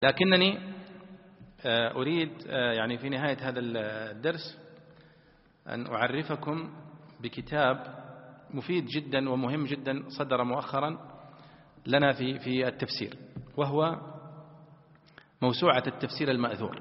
لكنني أريد يعني في نهاية هذا الدرس أن أعرفكم بكتاب مفيد جدا ومهم جدا صدر مؤخرا لنا في التفسير، وهو موسوعة التفسير المأثور.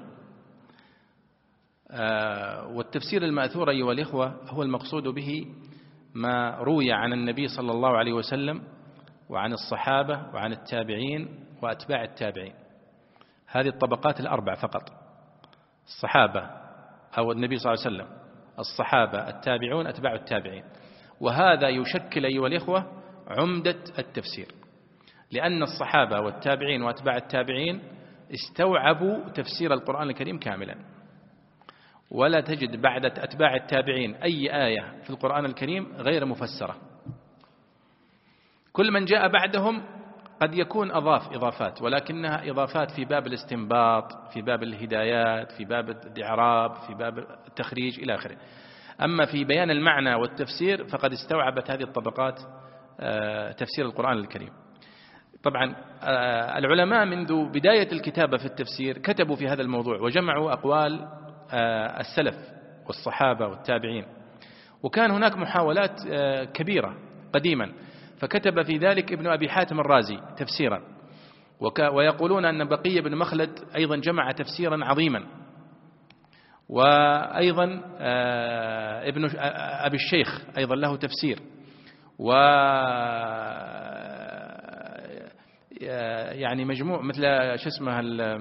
والتفسير المأثور أيها الإخوة هو المقصود به ما روي عن النبي صلى الله عليه وسلم وعن الصحابة وعن التابعين وأتباع التابعين. هذه الطبقات الأربع فقط: الصحابة أو النبي صلى الله عليه وسلم، الصحابة، التابعون، أتباع التابعين. وهذا يشكل أيها الإخوة عمدة التفسير، لأن الصحابة والتابعين وأتباع التابعين استوعبوا تفسير القرآن الكريم كاملا، ولا تجد بعد أتباع التابعين أي آية في القرآن الكريم غير مفسرة. كل من جاء بعدهم قد يكون أضاف إضافات، ولكنها إضافات في باب الاستنباط، في باب الهدايات، في باب الإعراب، في باب التخريج إلى آخره. أما في بيان المعنى والتفسير فقد استوعبت هذه الطبقات تفسير القرآن الكريم. طبعا العلماء منذ بداية الكتابة في التفسير كتبوا في هذا الموضوع وجمعوا أقوال السلف والصحابة والتابعين، وكان هناك محاولات كبيرة قديما، فكتب في ذلك ابن أبي حاتم الرازي تفسيرا، ويقولون أن بقي بن مخلد أيضا جمع تفسيرا عظيما، وأيضا ابن أبي الشيخ أيضا له تفسير، و يعني مجموع مثل شو اسمه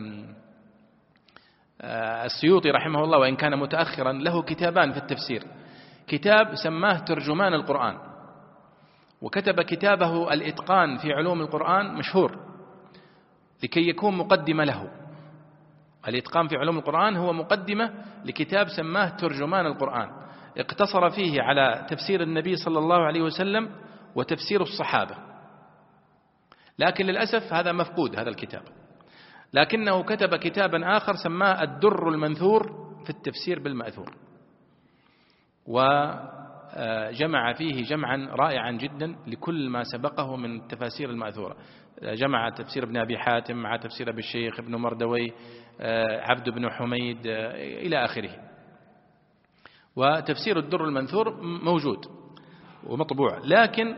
السيوطي رحمه الله، وإن كان متأخرا، له كتابان في التفسير: كتاب سماه ترجمان القرآن، وكتب كتابه الإتقان في علوم القرآن مشهور لكي يكون مقدمة له. الإتقان في علوم القرآن هو مقدمة لكتاب سماه ترجمان القرآن، اقتصر فيه على تفسير النبي صلى الله عليه وسلم وتفسير الصحابة، لكن للأسف هذا مفقود هذا الكتاب. لكنه كتب كتابا آخر سماه الدر المنثور في التفسير بالمأثور، وجمع فيه جمعا رائعا جدا لكل ما سبقه من التفاسير المأثورة. جمع تفسير ابن أبي حاتم مع تفسير أبي الشيخ، ابن مردوي، عبد بن حميد إلى آخره. وتفسير الدر المنثور موجود ومطبوع، لكن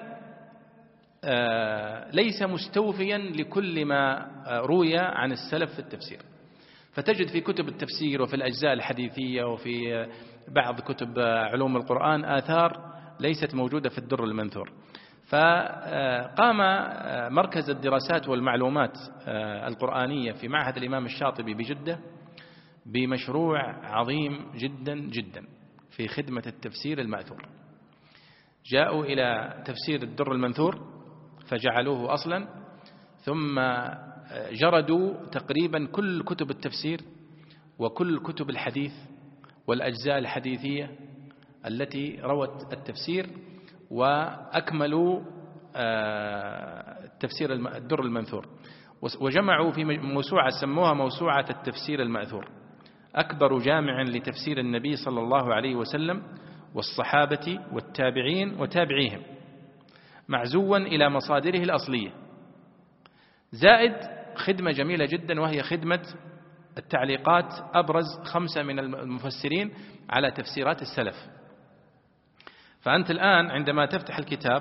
ليس مستوفيا لكل ما روي عن السلف في التفسير. فتجد في كتب التفسير وفي الأجزاء الحديثية وفي بعض كتب علوم القرآن آثار ليست موجودة في الدر المنثور. فقام مركز الدراسات والمعلومات القرآنية في معهد الإمام الشاطبي بجدة بمشروع عظيم جدا جدا في خدمة التفسير المأثور. جاءوا إلى تفسير الدر المنثور فجعلوه أصلا، ثم جردوا تقريبا كل كتب التفسير وكل كتب الحديث والأجزاء الحديثية التي روت التفسير، وأكملوا تفسير الدر المنثور، وجمعوا في موسوعة سموها موسوعة التفسير المأثور، أكبر جامع لتفسير النبي صلى الله عليه وسلم والصحابة والتابعين وتابعيهم، معزوا إلى مصادره الأصلية، زائد خدمة جميلة جدا وهي خدمة التعليقات أبرز 5 من المفسرين على تفسيرات السلف. فأنت الآن عندما تفتح الكتاب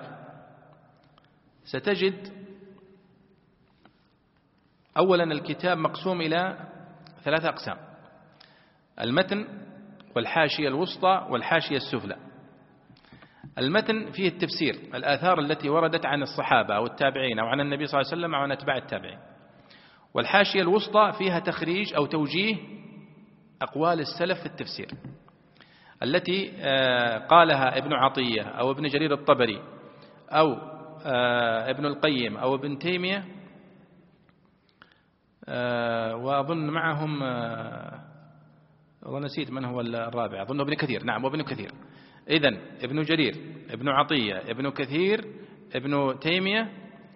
ستجد أولا الكتاب مقسوم إلى 3 أقسام: المتن والحاشية الوسطى والحاشية السفلى. المتن فيه التفسير، الآثار التي وردت عن الصحابة أو التابعين أو عن النبي صلى الله عليه وسلم أو عن أتباع التابعين. والحاشية الوسطى فيها تخريج أو توجيه أقوال السلف في التفسير التي قالها ابن عطية أو ابن جرير الطبري أو ابن القيم أو ابن تيمية، وأظن معهم ونسيت من هو الرابع، أظن ابن كثير. نعم، وابن كثير. إذن ابن جرير، ابن عطية، ابن كثير، ابن تيمية،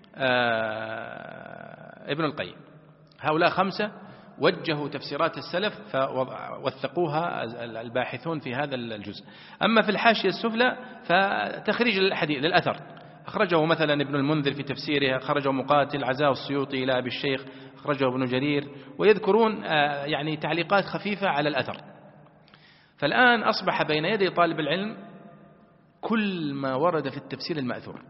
ابن القيم. هؤلاء 5 وجهوا تفسيرات السلف فوثقوها الباحثون في هذا الجزء. أما في الحاشية السفلى فتخريج الحديث للأثر، أخرجه مثلا ابن المنذر في تفسيره، أخرجه مقاتل، عزاه السيوطي إلى أبي الشيخ، أخرجه ابن جرير، ويذكرون يعني تعليقات خفيفة على الأثر. فالآن أصبح بين يدي طالب العلم كل ما ورد في التفسير المأثور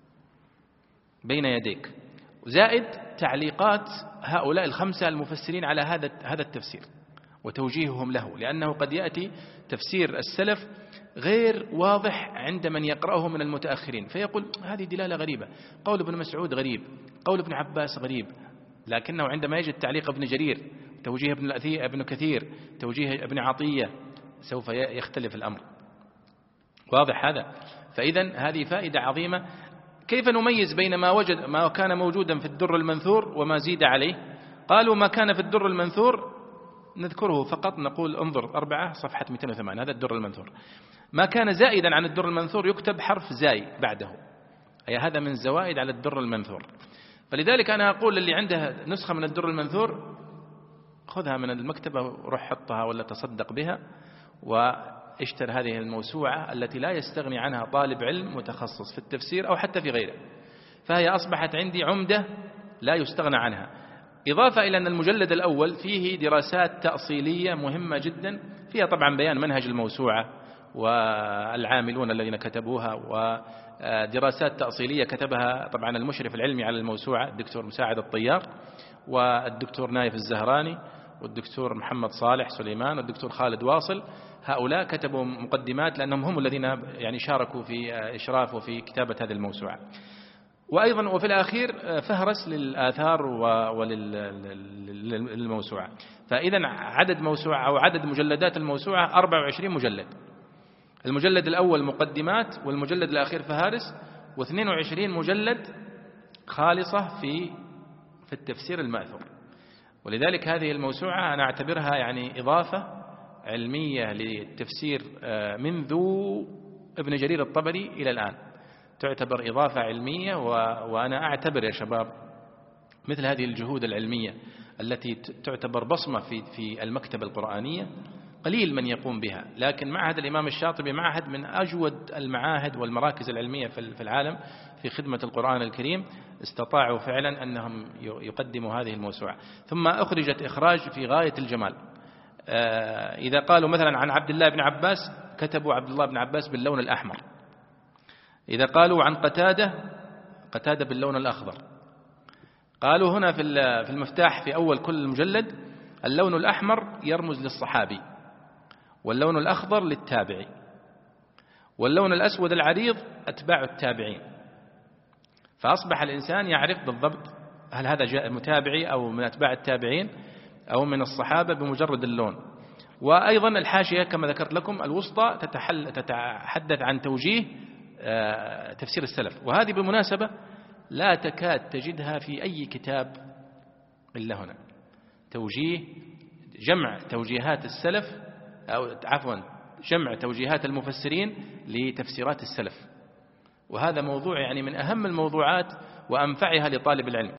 بين يديك، زائد تعليقات هؤلاء الخمسة المفسرين على هذا التفسير وتوجيههم له، لأنه قد يأتي تفسير السلف غير واضح عند من يقرأه من المتأخرين، فيقول هذه دلالة غريبة، قول ابن مسعود غريب، قول ابن عباس غريب، لكنه عندما يجد تعليق ابن جرير، توجيه ابن كثير، توجيه ابن عطية، سوف يختلف الأمر. واضح هذا؟ فإذا هذه فائدة عظيمة. كيف نميز بين ما كان موجودا في الدر المنثور وما زيد عليه؟ قالوا ما كان في الدر المنثور نذكره فقط، نقول انظر 4 صفحة 208، هذا الدر المنثور. ما كان زائدا عن الدر المنثور يكتب حرف زاي بعده، أي هذا من زوائد على الدر المنثور. فلذلك أنا أقول اللي عنده نسخة من الدر المنثور خذها من المكتبة وروح حطها ولا تصدق بها، واشتر هذه الموسوعة التي لا يستغني عنها طالب علم متخصص في التفسير أو حتى في غيره، فهي أصبحت عندي عمدة لا يستغنى عنها. إضافة إلى أن المجلد الأول فيه دراسات تأصيلية مهمة جدا، فيها طبعا بيان منهج الموسوعة والعاملون الذين كتبوها، ودراسات تأصيلية كتبها طبعا المشرف العلمي على الموسوعة الدكتور مساعد الطيار، والدكتور نايف الزهراني، والدكتور محمد صالح سليمان، والدكتور خالد واصل. هؤلاء كتبوا مقدمات لأنهم هم الذين يعني شاركوا في إشراف وفي كتابة هذه الموسوعة. وأيضا وفي الأخير فهرس للآثار وللموسوعة. فإذا عدد موسوعة أو عدد مجلدات الموسوعة 24 مجلد، المجلد الأول مقدمات، والمجلد الأخير فهارس، و22 مجلد خالصة في التفسير المأثور. ولذلك هذه الموسوعة أنا أعتبرها يعني إضافة علمية للتفسير منذ ابن جرير الطبري إلى الآن، تعتبر إضافة علمية. وأنا أعتبر يا شباب مثل هذه الجهود العلمية التي تعتبر بصمة في المكتبة القرآنية قليل من يقوم بها، لكن معهد الإمام الشاطبي معهد من أجود المعاهد والمراكز العلمية في العالم في خدمة القرآن الكريم، استطاعوا فعلا أنهم يقدموا هذه الموسوعة. ثم أخرجت إخراج في غاية الجمال. إذا قالوا مثلا عن عبد الله بن عباس كتبوا عبد الله بن عباس باللون الأحمر، إذا قالوا عن قتادة باللون الأخضر. قالوا هنا في المفتاح في أول كل مجلد اللون الأحمر يرمز للصحابي، واللون الأخضر للتابعي، واللون الأسود العريض أتباع التابعين. فأصبح الإنسان يعرف بالضبط هل هذا جاء متابعي أو من أتباع التابعين أو من الصحابة بمجرد اللون. وأيضا الحاشية كما ذكرت لكم الوسطى تتحدث عن توجيه تفسير السلف، وهذه بالمناسبة لا تكاد تجدها في أي كتاب إلا هنا، جمع توجيهات السلف، أو عفوا جمع توجيهات المفسرين لتفسيرات السلف، وهذا موضوع يعني من أهم الموضوعات وأنفعها لطالب العلم.